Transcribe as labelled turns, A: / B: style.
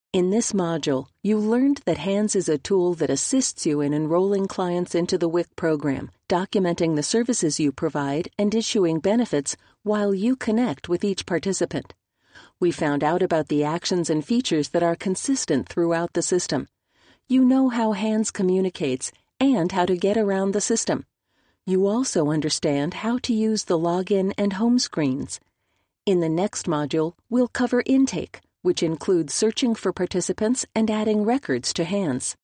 A: In this module, you learned that Hands is a tool that assists you in enrolling clients into the WIC program, documenting the services you provide and issuing benefits while you connect with each participant. We found out about the actions and features that are consistent throughout the system. You know how Hands communicates and how to get around the system. You also understand how to use the login and home screens. In the next module, we'll cover intake, which includes searching for participants and adding records to Hands.